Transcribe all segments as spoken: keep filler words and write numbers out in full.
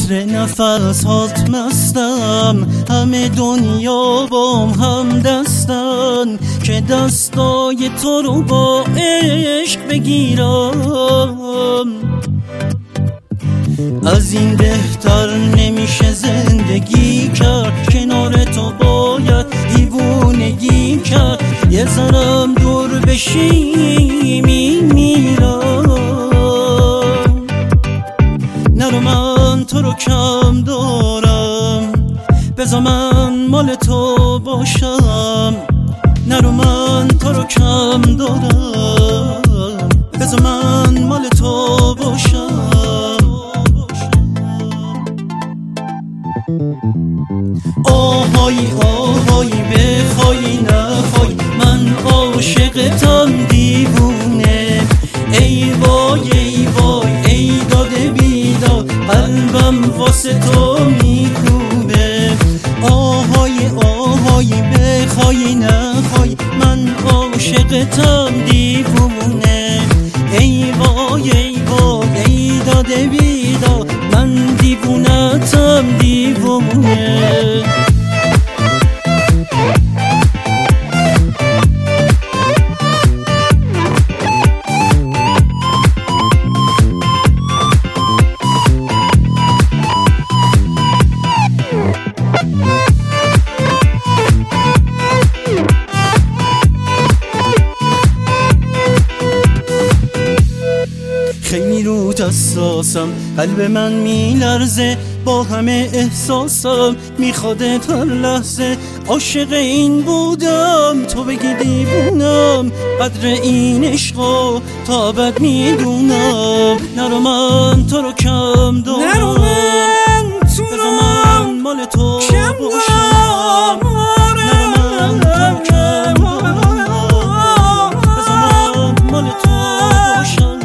قدر نفس هات مستم، همه دنیا بام هم دستن که دستای تو رو با عشق بگیرم. از این بهتر نمیشه زندگی کرد، کنار تو باید دیوونگی کرد. یه ذرم دور بشی میمیرم. نرو من تو رو کم دارم، بذار من مال تو باشم. نرو من تو رو کم دارم، بذار من مال تو باشم. آهای آهای بخوای نخوای من عاشقتم دیوونه. ای وای ای وای ای داده بیداد قلبم واسه تو میکوبه. آهای آهای بخوای نخوای من عاشقتم دیوونه. ای وای ای وای ای داده بیداد من دیوونتم دیوونه. خیلی رو حساسم، قلب من میلرزه با همه احساسم، میخوادت هر لحظه. عاشق این بودم تو بگی دیوونم، قدر این عشقا تا ابد میدونم. نرو من تو رو کم دارم، نرو من تو رو من مال تو کم دارم. نرو من تو رو کم دارم، بذار من مال تو باشم.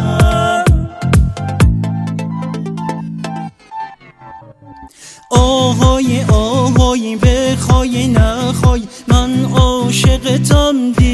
آهای آهای بخوای نخوای من عاشقتم دی